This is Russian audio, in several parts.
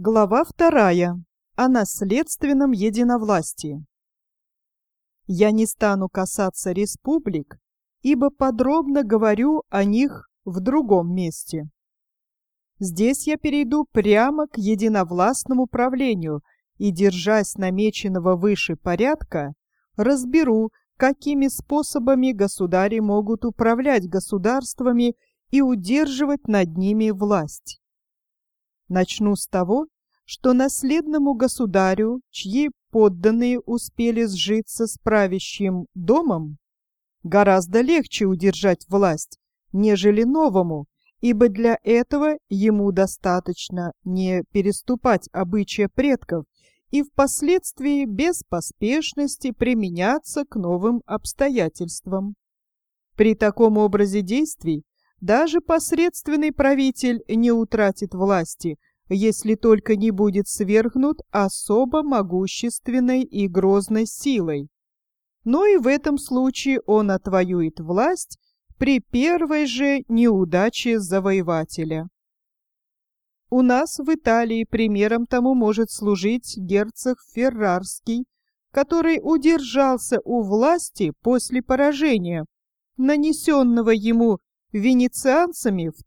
Глава 2. О наследственном единовластии. Я не стану касаться республик, ибо подробно говорю о них в другом месте. Здесь я перейду прямо к единовластному правлению и, держась намеченного выше порядка, разберу, какими способами государи могут управлять государствами и удерживать над ними власть. Начну с того, что наследному государю, чьи подданные успели сжиться с правящим домом, гораздо легче удержать власть, нежели новому, ибо для этого ему достаточно не переступать обычаи предков и впоследствии без поспешности применяться к новым обстоятельствам. При таком образе действий даже посредственный правитель не утратит власти, если только не будет свергнут особо могущественной и грозной силой. Но и в этом случае он отвоюет власть при первой же неудаче завоевателя. У нас в Италии примером тому может служить герцог Феррарский, который удержался у власти после поражения, нанесенного ему венецианцами в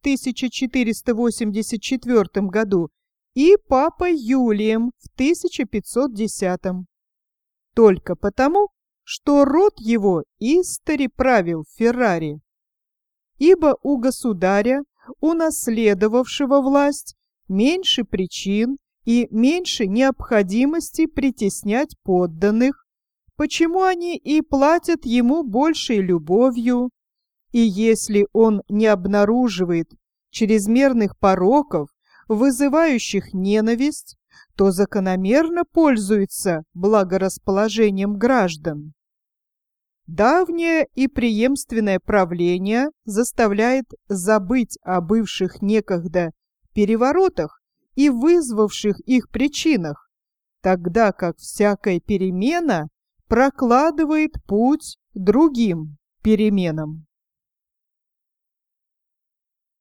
1484 году и папой Юлием в 1510. Только потому, что род его истори правил в Ферраре. Ибо у государя, унаследовавшего власть, меньше причин и меньше необходимости притеснять подданных, почему они и платят ему большей любовью. И если он не обнаруживает чрезмерных пороков, вызывающих ненависть, то закономерно пользуется благорасположением граждан. Давнее и преемственное правление заставляет забыть о бывших некогда переворотах и вызвавших их причинах, тогда как всякая перемена прокладывает путь другим переменам.